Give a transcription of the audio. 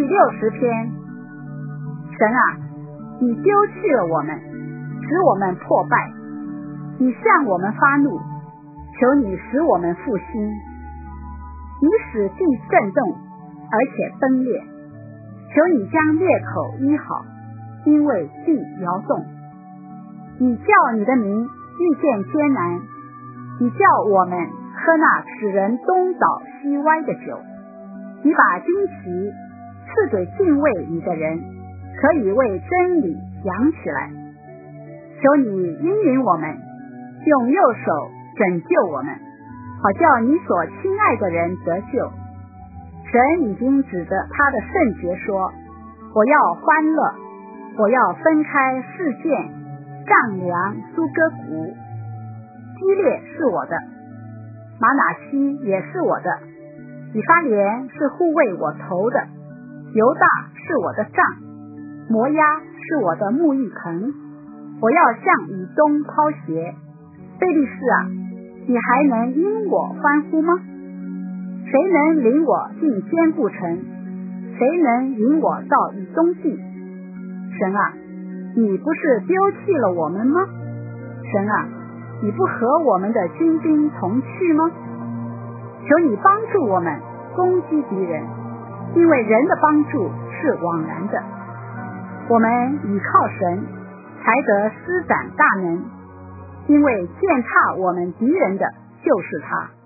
60篇。神啊，你丢弃了我们，使我们破败，你向我们发怒，求你使我们复兴。你使地震动，而且崩裂，求你将裂口医好，因为地摇动。你叫你的民遇见艰难，你叫我们喝那使人东倒西歪的酒。你把旌旗赐给敬畏你的人，可以为真理扬起来。求你应允我们，用右手拯救我们，好叫你所亲爱的人得救。神已经指着他的圣洁说，我要欢乐，我要分开世界，丈量苏哥谷。基列是我的，马拿西也是我的，以法莲是护卫我头的，犹大是我的杖，摩押是我的牧役棚。我要向以东抛鞋。非利士啊，你还能因我欢呼吗？谁能领我进坚固城？谁能引我到以东地？神啊，你不是丢弃了我们吗？神啊，你不和我们的军兵同去吗？求你帮助我们攻击敌人，因为人的帮助是枉然的。我们倚靠神，才得施展大能，因为践踏我们敌人的就是他。